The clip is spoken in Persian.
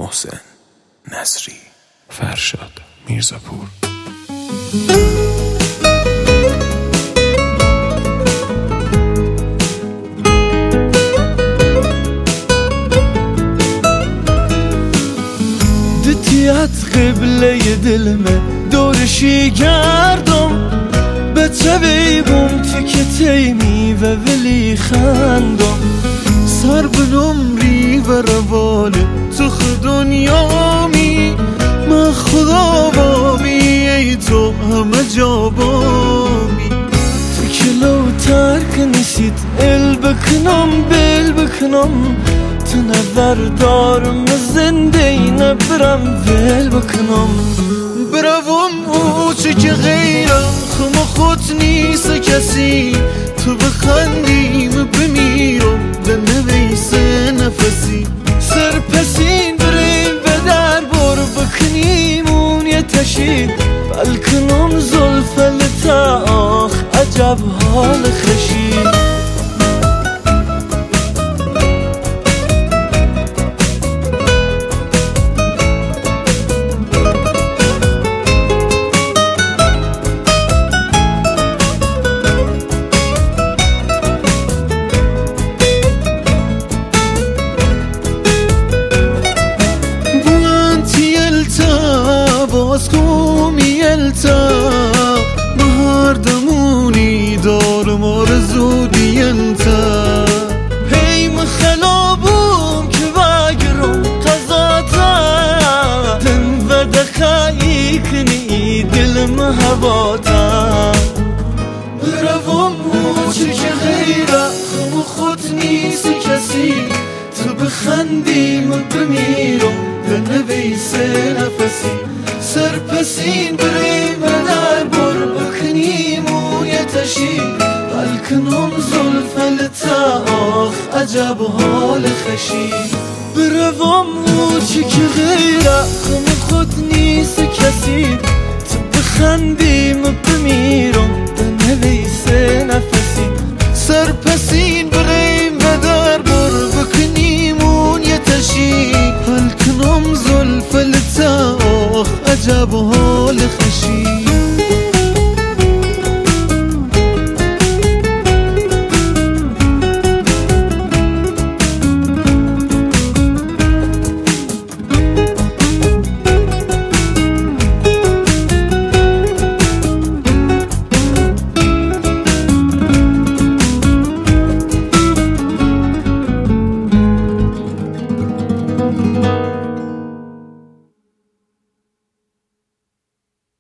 محسن نصری، فرشاد میرزاپور. دتیت قبله دلمه دورشی گردم به تبیبم تکتیمی و ولی خندم سر بنمری و رواله تو خود دنیامی من خدا بامی ای تو همه جا بامی تو کلو ترک نسید ال بکنم بل بکنم تو نظر دارم زنده ای نبرم ول بکنم بروم او چه که غیرم خم خود نیست کسی تو بخندیم بمیرم بنویس نفسی سرپسین بریم به در بر بکنیم اون یه تشی بلکنم زلفل تا آخ عجب حال خشی مهردمونی دارم آرزو دینتا هی مخلابوم که وگرم قضاتا دن و دخایی کنی دلم هواتا بروم چه که غیره خم خود نیست کسی تو بخندیم بمیرم بنویس نفسی سرپسین بریم در بر بکنیم و یه تشی بلکنم زلفل تا آخ عجب حال خشی بروم او چی که غیره خم خود نیست کسی تو بخندیم بمیرم بنویس نفسی سرپسین بریم در بر بکنیم اون یه تشی بلکنم زلفل تا عجب حال خشی